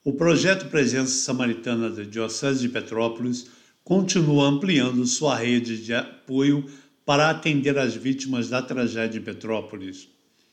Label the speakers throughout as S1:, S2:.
S1: O projeto Presença Samaritana da Diocese de Petrópolis continua ampliando sua rede de apoio para atender as vítimas da tragédia em Petrópolis.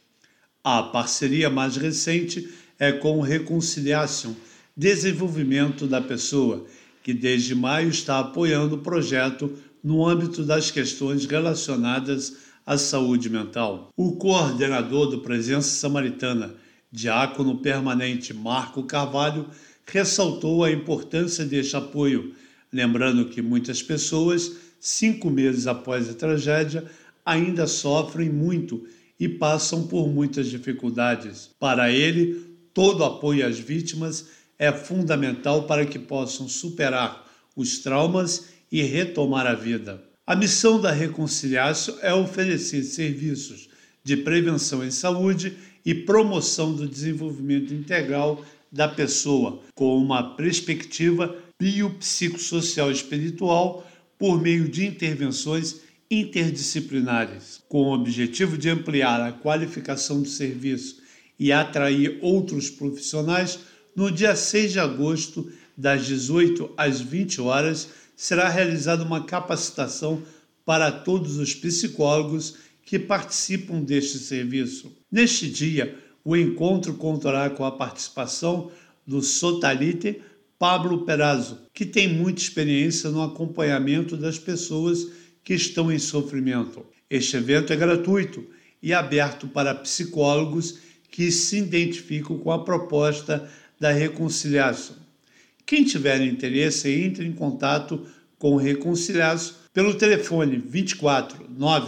S1: A parceria mais recente é com o Reconciliation, Desenvolvimento da Pessoa, que desde maio está apoiando o projeto no âmbito das questões relacionadas à saúde mental. O coordenador do Presença Samaritana, diácono permanente Marco Carvalho, ressaltou a importância deste apoio, lembrando que muitas pessoas, 5 meses após a tragédia, ainda sofrem muito e passam por muitas dificuldades. Para ele, todo apoio às vítimas é fundamental para que possam superar os traumas e retomar a vida. A missão da Reconciliação é oferecer serviços de prevenção em saúde e promoção do desenvolvimento integral da pessoa, com uma perspectiva biopsicossocial espiritual por meio de intervenções interdisciplinares, com o objetivo de ampliar a qualificação do serviço e atrair outros profissionais. No dia 6 de agosto, das 18 às 20 horas, será realizada uma capacitação para todos os psicólogos que participam deste serviço. Neste dia, o encontro contará com a participação do sotalite Pablo Perazzo, que tem muita experiência no acompanhamento das pessoas que estão em sofrimento. Este evento é gratuito e aberto para psicólogos que se identificam com a proposta da Reconciliação. Quem tiver interesse, entre em contato com o Reconciliação pelo telefone 24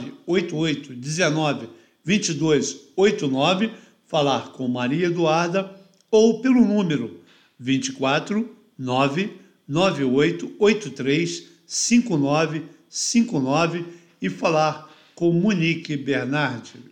S1: 988 19 22 89, falar com Maria Eduarda, ou pelo número 24 998 83 59 59 e falar com Monique Bernardi.